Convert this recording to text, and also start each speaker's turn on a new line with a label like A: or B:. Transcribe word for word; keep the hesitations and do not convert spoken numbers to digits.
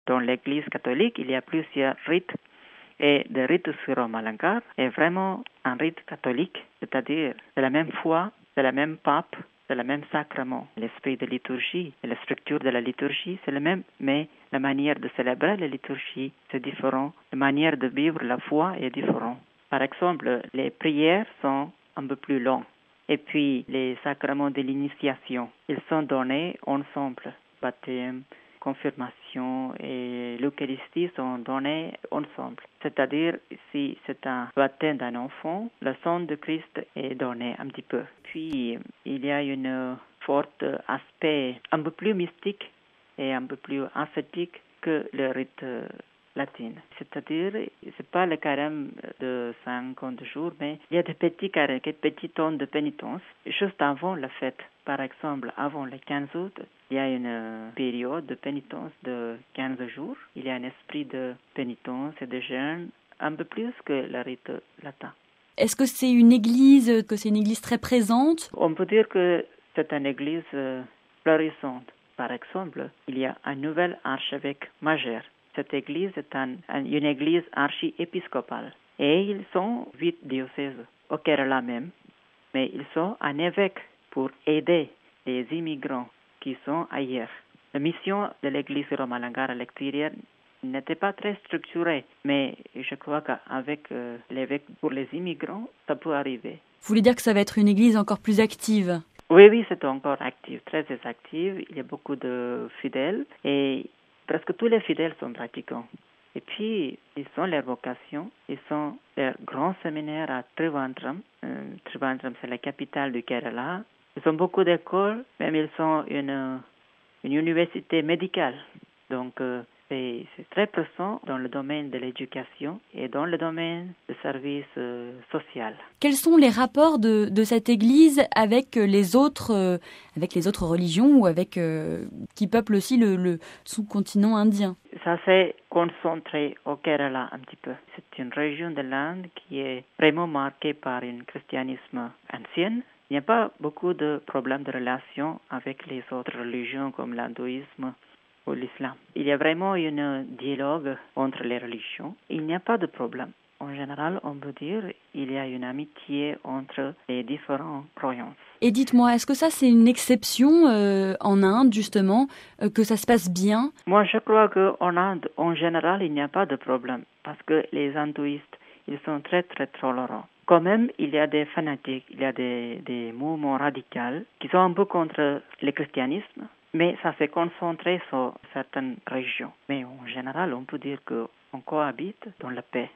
A: Dans l'Église catholique, il y a plusieurs rites. Et le rite syro-malankar est vraiment un rite catholique, c'est-à-dire c'est la même foi, c'est le même pape, c'est le même sacrement. L'esprit de liturgie et la structure de la liturgie, c'est le même, mais la manière de célébrer la liturgie, c'est différent. La manière de vivre la foi est différente. Par exemple, les prières sont un peu plus longues. Et puis, les sacrements de l'initiation, ils sont donnés ensemble. Baptême, confirmation et l'Eucharistie sont donnés ensemble. C'est-à-dire, si c'est un baptême d'un enfant, le sang de Christ est donné un petit peu. Puis, il y a un fort aspect un peu plus mystique et un peu plus ascétique que le rite latin. C'est-à-dire, c'est pas le carême de cinquante jours, mais il y a des petits carèmes, des petits temps de pénitence, juste avant la fête. Par exemple, avant le quinze août, il y a une période de pénitence de quinze jours. Il y a un esprit de pénitence et de jeûne un peu plus que le rite latin.
B: Est-ce que c'est une église, que c'est une église très présente?
A: On peut dire que c'est une église florissante. Par exemple, il y a un nouvel archevêque majeur. Cette église est un, une église archi-épiscopale. Et ils sont huit diocèses au Kerala même. Mais ils sont un évêque pour aider les immigrants qui sont ailleurs. La mission de l'église syro-malankar à l'extérieur n'était pas très structurée, mais je crois qu'avec euh, l'évêque pour les immigrants, ça peut arriver.
B: Vous voulez dire que ça va être une église encore plus active?
A: Oui, oui, c'est encore actif, très active. Il y a beaucoup de fidèles et presque tous les fidèles sont pratiquants. Et puis, ils ont leur vocation, ils sont leur grand séminaire à Trivandrum. Euh, Trivandrum, c'est la capitale du Kerala. Ils ont beaucoup d'écoles, même ils sont une, une université médicale. Donc, euh, c'est, c'est très présent dans le domaine de l'éducation et dans le domaine du service euh, social.
B: Quels sont les rapports de, de cette église avec les autres, euh, avec les autres religions ou avec euh, qui peuplent aussi le, le sous-continent indien?
A: Ça s'est concentré au Kerala un petit peu. C'est une région de l'Inde qui est vraiment marquée par un christianisme ancien. Il n'y a pas beaucoup de problèmes de relation avec les autres religions comme l'hindouisme ou l'islam. Il y a vraiment un dialogue entre les religions. Il n'y a pas de problème. En général, on peut dire qu'il y a une amitié entre les différentes croyances.
B: Et dites-moi, est-ce que ça c'est une exception euh, en Inde justement, euh, que ça se passe bien?
A: Moi, je crois qu'en Inde, en général, il n'y a pas de problème parce que les hindouistes, ils sont très très tolérants. Quand même, il y a des fanatiques, il y a des, des mouvements radicaux qui sont un peu contre le christianisme, mais ça s'est concentré sur certaines régions. Mais en général, on peut dire qu'on cohabite dans la paix.